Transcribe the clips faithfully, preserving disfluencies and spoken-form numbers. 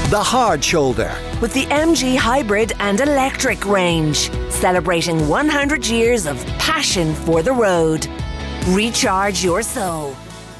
The Hard Shoulder. With the M G Hybrid and Electric range. Celebrating one hundred years of passion for the road. Recharge your soul.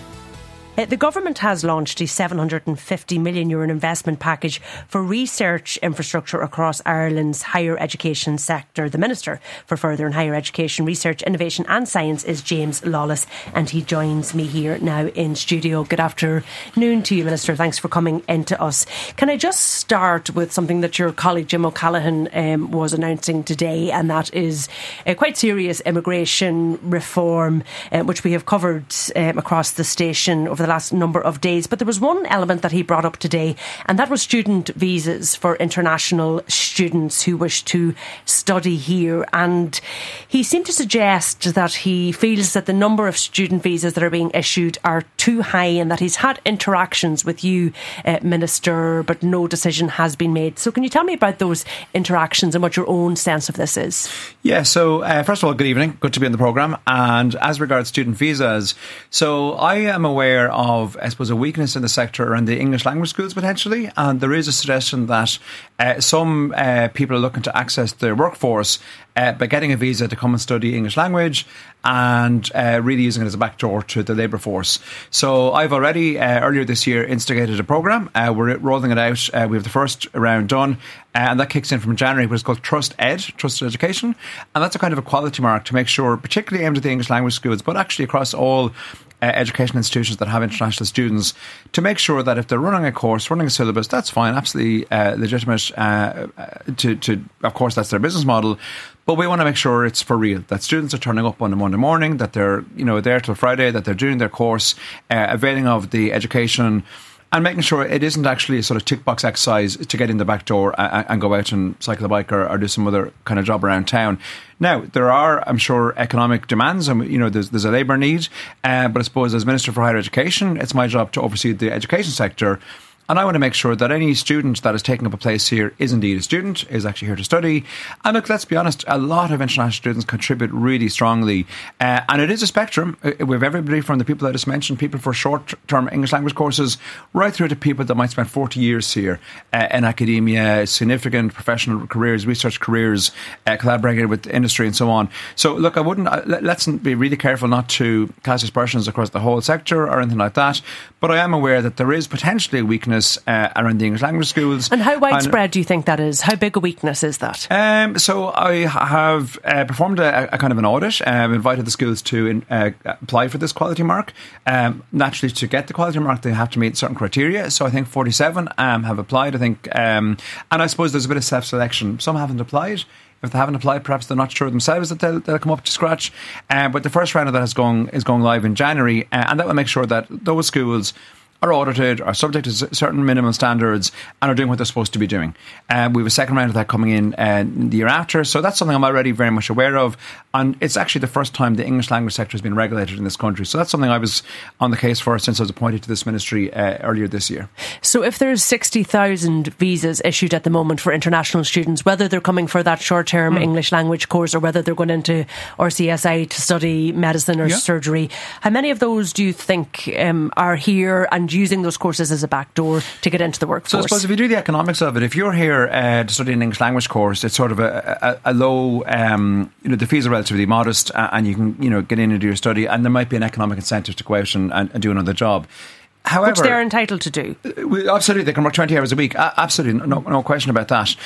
Uh, the government has launched a seven hundred fifty million euro investment package for research infrastructure across Ireland's higher education sector. The Minister for Further and Higher Education, Research, Innovation and Science is James Lawless, and he joins me here now in studio. Good afternoon to you, Minister. Thanks for coming into us. Can I just start with something that your colleague Jim O'Callaghan um, was announcing today, and that is uh, quite serious immigration reform, uh, which we have covered um, across the station over the last number of days. But there was one element that he brought up today, and that was student visas for international students who wish to study here. And he seemed to suggest that he feels that the number of student visas that are being issued are too high, and that he's had interactions with you, uh, Minister, but no decision has been made. So can you tell me about those interactions and what your own sense of this is? Yeah, so uh, first of all, good evening. Good to be on the programme. And as regards student visas, so I am aware of, I suppose, a weakness in the sector around the English language schools potentially, and there is a suggestion that uh, some uh, people are looking to access the workforce uh, by getting a visa to come and study English language and uh, really using it as a backdoor to the labour force. So I've already uh, earlier this year instigated a programme. Uh, we're rolling it out. Uh, we have the first round done, uh, and that kicks in from January, but it's called Trust Ed, Trusted Education, and that's a kind of a quality mark to make sure, particularly aimed at the English language schools, but actually across all Uh, education institutions that have international students, to make sure that if they're running a course, running a syllabus, that's fine, absolutely uh, legitimate uh, to, to, of course, that's their business model. But we want to make sure it's for real, that students are turning up on a Monday morning, that they're, you know, there till Friday, that they're doing their course, uh, availing of the education, and making sure it isn't actually a sort of tick box exercise to get in the back door and, and go out and cycle a bike or, or do some other kind of job around town. Now, there are, I'm sure, economic demands, and you know, there's, there's a labour need. Uh, but I suppose as Minister for Higher Education, it's my job to oversee the education sector. And I want to make sure that any student that is taking up a place here is indeed a student, is actually here to study. And look, let's be honest, a lot of international students contribute really strongly. Uh, and it is a spectrum. We have everybody from the people I just mentioned, people for short-term English language courses, right through to people that might spend forty years here uh, in academia, significant professional careers, research careers, uh, collaborating with industry and so on. So look, I wouldn't, uh, let's be really careful not to cast aspersions across the whole sector or anything like that. But I am aware that there is potentially a weakness Uh, around the English language schools. And how widespread and, do you think that is? How big a weakness is that? Um, so I have uh, performed a, a kind of an audit. I've um, invited the schools to in, uh, apply for this quality mark. Um, naturally, to get the quality mark, they have to meet certain criteria. So I think forty-seven um, have applied. I think, um, and I suppose there's a bit of self-selection. Some haven't applied. If they haven't applied, perhaps they're not sure themselves that they'll, they'll come up to scratch. Uh, but the first round of that is going is going live in January, uh, and that will make sure that those schools are audited, are subject to certain minimum standards, and are doing what they're supposed to be doing. Uh, we have a second round of that coming in uh, the year after, so that's something I'm already very much aware of, and it's actually the first time the English language sector has been regulated in this country, so that's something I was on the case for since I was appointed to this ministry uh, earlier this year. So if there's sixty thousand visas issued at the moment for international students, whether they're coming for that short-term mm. English language course or whether they're going into R C S I to study medicine or yeah. surgery, how many of those do you think um, are here and using those courses as a backdoor to get into the workforce? So I suppose if you do the economics of it, if you're here uh, to study an English language course, it's sort of a, a, a low, um, you know, the fees are relatively modest, uh, and you can, you know, get in and do your study, and there might be an economic incentive to go out and, and, and do another job. However, which they're entitled to do. Absolutely, they can work twenty hours a week. Absolutely, no, no question about that.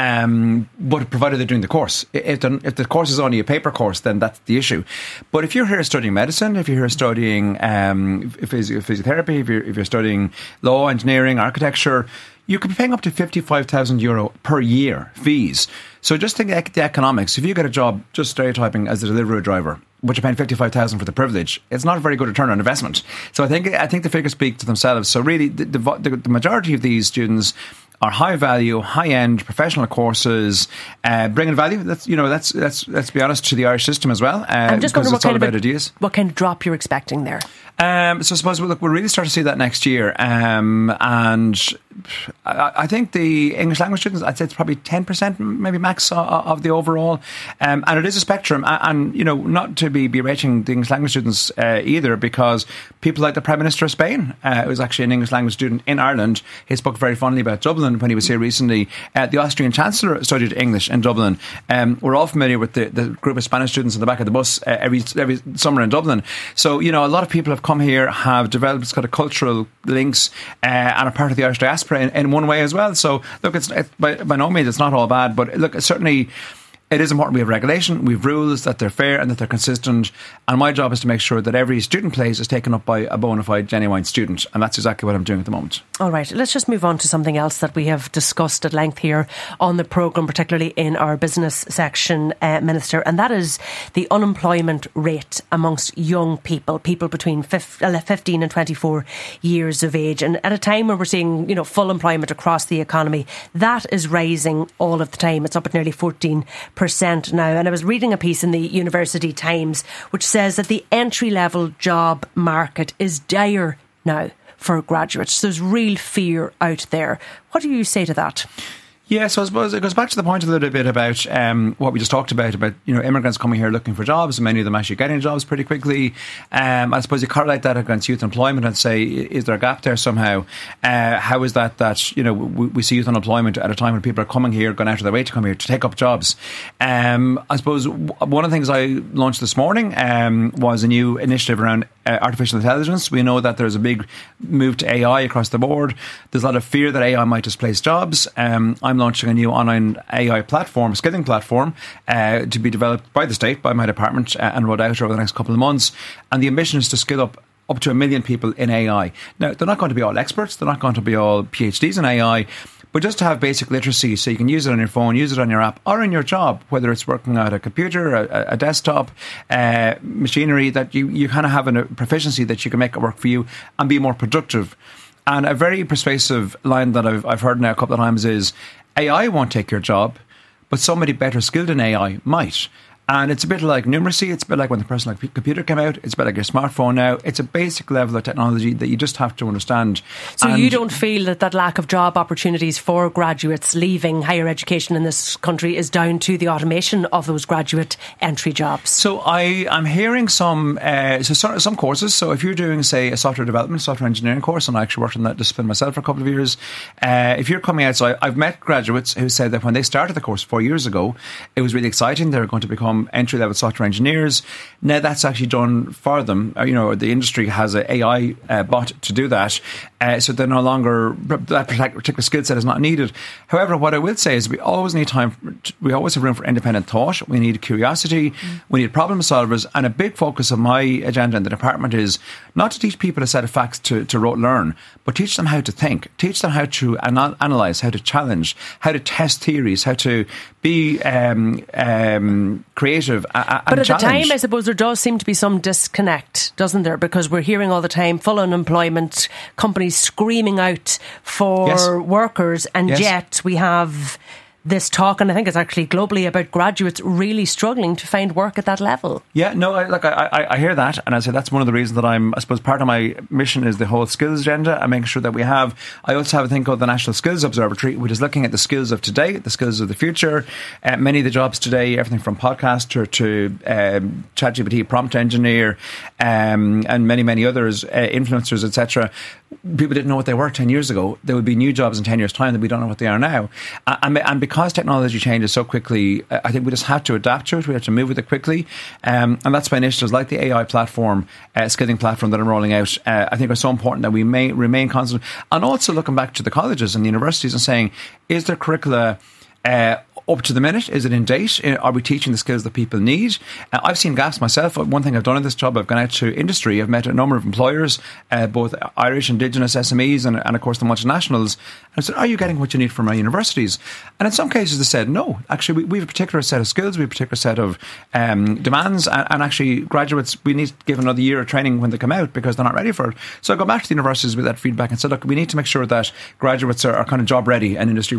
Um, but provided they're doing the course. If the, if the course is only a paper course, then that's the issue. But if you're here studying medicine, if you're here studying um, physio- physiotherapy, if you're, if you're studying law, engineering, architecture, you could be paying up to fifty-five thousand euro per year fees. So just think the economics. If you get a job, just stereotyping, as a delivery driver, but you're paying fifty-five thousand for the privilege, it's not a very good return on investment. So I think I think the figures speak to themselves. So really, the, the, the majority of these students are high value, high end professional courses, uh, bringing value. That's you know that's that's let's be honest, to the Irish system as well. Uh, I'm just wondering what kind, about of a, ideas. what kind of drop you're expecting there. Um, so I suppose we'll, look, we'll really start to see that next year, um, and I, I think the English language students, I'd say it's probably ten percent, maybe max, of, of the overall. Um, and it is a spectrum. And, and, you know, not to be berating the English language students uh, either, because people like the Prime Minister of Spain, uh, who was actually an English language student in Ireland, he spoke very fondly about Dublin when he was here recently. Uh, the Austrian Chancellor studied English in Dublin. Um, we're all familiar with the, the group of Spanish students in the back of the bus uh, every every summer in Dublin. So, you know, a lot of people have come here, have developed kind of cultural links, uh, and are part of the Irish diaspora in, in one way as well. So, look, it's it, by, by no means it's not all bad, but look, certainly it is important we have regulation, we have rules, that they're fair and that they're consistent. And my job is to make sure that every student place is taken up by a bona fide, genuine student. And that's exactly what I'm doing at the moment. All right, let's just move on to something else that we have discussed at length here on the programme, particularly in our business section, uh, Minister, and that is the unemployment rate amongst young people, people between fifteen and twenty-four years of age. And at a time where we're seeing, you know, full employment across the economy, that is rising all of the time. It's up at nearly fourteen percent now. And I was reading a piece in the University Times which says that the entry-level job market is dire now for graduates. There's real fear out there. What do you say to that? Yeah, so I suppose it goes back to the point a little bit about um, what we just talked about, about, you know, immigrants coming here looking for jobs, and many of them actually getting jobs pretty quickly. Um, I suppose you correlate that against youth employment and say, is there a gap there somehow? Uh, how is that that, you know, we, we see youth unemployment at a time when people are coming here, going out of their way to come here to take up jobs? Um, I suppose one of the things I launched this morning um, was a new initiative around uh, artificial intelligence. We know that there's a big move to A I across the board. There's a lot of fear that A I might displace jobs. Um, I'm launching a new online A I platform, skilling platform, uh, to be developed by the state, by my department, uh, and rolled out over the next couple of months. And the ambition is to skill up up to a million people in A I. Now, they're not going to be all experts, they're not going to be all PhDs in A I, but just to have basic literacy so you can use it on your phone, use it on your app, or in your job, whether it's working at a computer, a, a desktop, uh, machinery, that you, you kind of have a proficiency that you can make it work for you and be more productive. And a very persuasive line that I've, I've heard now a couple of times is, A I won't take your job, but somebody better skilled in A I might. And it's a bit like numeracy. It's a bit like when the personal computer came out. It's a bit like your smartphone now. It's a basic level of technology that you just have to understand. So and you don't feel that that lack of job opportunities for graduates leaving higher education in this country is down to the automation of those graduate entry jobs? So I am hearing some uh, so some courses. So if you're doing, say, a software development, software engineering course, and I actually worked in that discipline myself for a couple of years, uh, if you're coming out, so I, I've met graduates who said that when they started the course four years ago, it was really exciting. They were going to become entry-level software engineers. Now that's actually done for them. You know, the industry has an A I uh, bot to do that, uh, so they're no longer, that particular skill set is not needed. However, what I will say is we always need time, for, we always have room for independent thought. We need curiosity, mm. we need problem solvers, and a big focus of my agenda in the department is not to teach people a set of facts to, to rote learn, but teach them how to think, teach them how to anal- analyse, how to challenge, how to test theories, how to be um, um, creative. But at the time, I suppose there does seem to be some disconnect, doesn't there? Because we're hearing all the time full unemployment, companies screaming out for yes. workers, and yes. yet we have this talk, and I think it's actually globally, about graduates really struggling to find work at that level. Yeah, no, I, like I, I, I hear that, and I say that's one of the reasons that I'm, I suppose part of my mission is the whole skills agenda and making sure that we have, I also have a thing called the National Skills Observatory, which is looking at the skills of today, the skills of the future. Uh, many of the jobs today, everything from podcaster to um, ChatGPT prompt engineer, um, and many, many others, uh, influencers, et cetera. People didn't know what they were ten years ago. There would be new jobs in ten years' time that we don't know what they are now. And, and because technology changes so quickly, I think we just have to adapt to it. We have to move with it quickly. Um, and that's why initiatives like the A I platform, uh, skilling platform that I'm rolling out, uh, I think are so important that we may remain constant. And also looking back to the colleges and the universities and saying, is there curricula uh, up to the minute? Is it in date? Are we teaching the skills that people need? Uh, I've seen gaps myself. One thing I've done in this job, I've gone out to industry. I've met a number of employers, uh, both Irish, Indigenous S M Es and, and of course the multinationals. And I said, are you getting what you need from our universities? And in some cases they said, no. Actually, we, we have a particular set of skills, we have a particular set of um, demands, and, and actually graduates, we need to give another year of training when they come out because they're not ready for it. So I go back to the universities with that feedback and said, look, we need to make sure that graduates are, are kind of job ready and industry ready.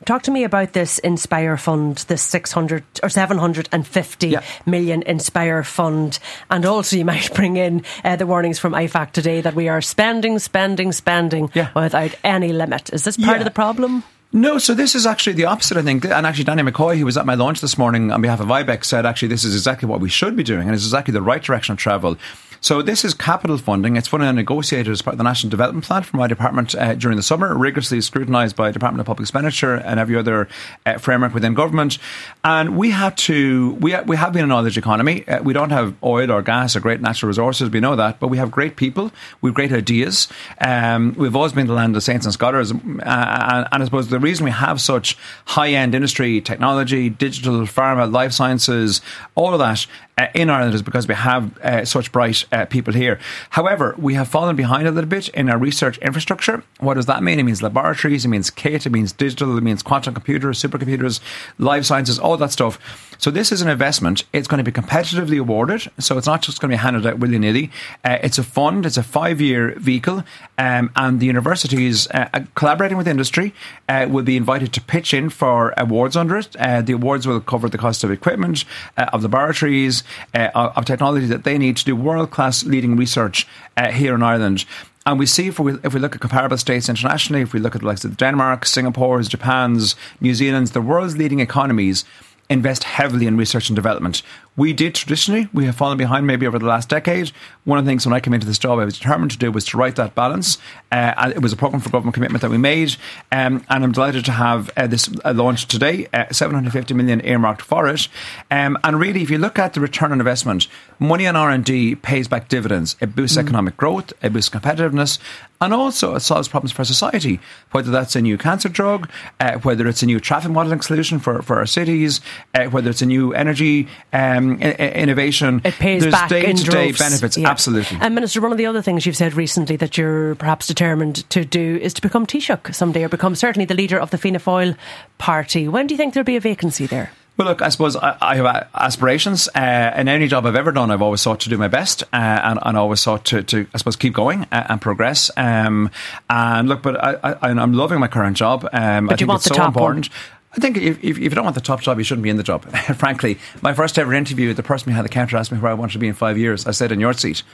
Talk to me about this Inspire Fund, this six hundred or seven hundred fifty yeah. million Inspire Fund. And also you might bring in uh, the warnings from I FAC today that we are spending, spending, spending yeah. without any limit. Is this part yeah. of the problem? No, so this is actually the opposite, I think. And actually, Danny McCoy, who was at my launch this morning on behalf of I B E C, said actually this is exactly what we should be doing and it's exactly the right direction of travel. So this is capital funding. It's funding negotiated as part of the National Development Plan from my department uh, during the summer, rigorously scrutinised by Department of Public Expenditure and every other uh, framework within government. And we had to, we, we have been a knowledge economy. Uh, we don't have oil or gas or great natural resources, we know that, but we have great people, we have great ideas. Um, we've always been the land of saints and scholars. Uh, and, and I suppose the reason we have such high-end industry, technology, digital, pharma, life sciences, all of that uh, in Ireland is because we have uh, such bright uh, people here. However, we have fallen behind a little bit in our research infrastructure. What does that mean? It means laboratories, it means kit, it means digital, it means quantum computers, supercomputers, life sciences, all that stuff. So this is an investment. It's going to be competitively awarded. So it's not just going to be handed out willy-nilly. Uh, it's a fund. It's a five-year vehicle. Um, and the universities, uh, collaborating with industry, uh, will be invited to pitch in for awards under it. Uh, the awards will cover the cost of equipment, uh, of laboratories, uh, of technology that they need to do world-class leading research uh, here in Ireland. And we see if we, if we look at comparable states internationally, if we look at the likes of Denmark, Singapore's, Japan's, New Zealand's, the world's leading economies invest heavily in research and development. We did traditionally. We have fallen behind maybe over the last decade. One of the things when I came into this job I was determined to do was to right that balance. Uh, it was a programme for government commitment that we made. Um, and I'm delighted to have uh, this uh, launched today, uh, seven hundred fifty million earmarked for it. Um, and really, if you look at the return on investment, money on R and D pays back dividends. It boosts mm. economic growth, it boosts competitiveness, and also it solves problems for society, whether that's a new cancer drug, uh, whether it's a new traffic modelling solution for, for our cities, uh, whether it's a new energy um, I- innovation. It pays There's back day-to-day in droves. benefits, yeah. absolutely. And Minister, one of the other things you've said recently that you're perhaps determined to do is to become Taoiseach someday, or become certainly the leader of the Fianna Fáil party. When do you think there'll be a vacancy there? Well, look, I suppose I, I have aspirations. Uh, in any job I've ever done, I've always sought to do my best uh, and, and always sought to, to, I suppose, keep going uh, and progress. Um, and look, but I, I, I'm loving my current job. Um, but I think you want it's the so top important. One. I think if, if, if you don't want the top job, you shouldn't be in the job. Frankly, my first ever interview, the person behind the counter asked me where I wanted to be in five years. I said, in your seat.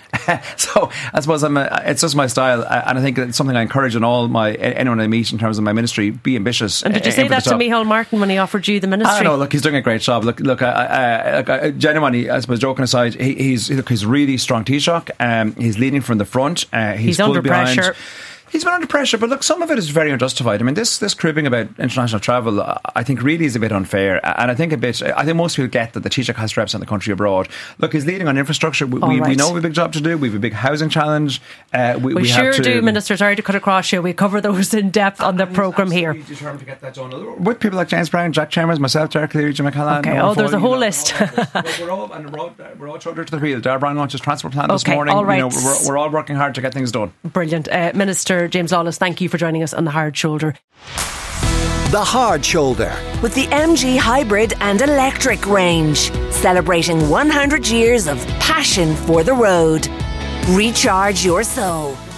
So I suppose I'm a, it's just my style. And I think it's something I encourage in all my, anyone I meet in terms of my ministry, be ambitious. And did you say that to Micheál Martin when he offered you the ministry? I know, look, he's doing a great job. Look, look, I, I, I, genuinely, I suppose, joking aside, he, he's, look, he's really strong Taoiseach. Um, he's leading from the front. Uh, he's he's under behind. pressure. He's been under pressure, but look, some of it is very unjustified. I mean, this this cribbing about international travel, I think, really is a bit unfair. And I think a bit, I think most people get that the Taoiseach has to represent the country abroad. Look, he's leading on infrastructure. We, we, right. we know we have a big job to do. We have a big housing challenge. Uh, we we, we sure have to, do, Minister. Sorry to cut across you. We cover those in depth on the programme here. Determined to get that done. With people like James Brown, Jack Chambers, myself, Derek Cleary, Jim McCallan. Okay, oh, there's a whole list. We're all, and we're all, we're all shoulder to the wheel. Darragh Browne launched his transport plan this okay, morning. All right. You know, we're, we're all working hard to get things done. Brilliant. Uh, Minister James Lawless, thank you for joining us on The Hard Shoulder. The Hard Shoulder. With the M G Hybrid and Electric range, celebrating one hundred years of passion for the road. Recharge your soul.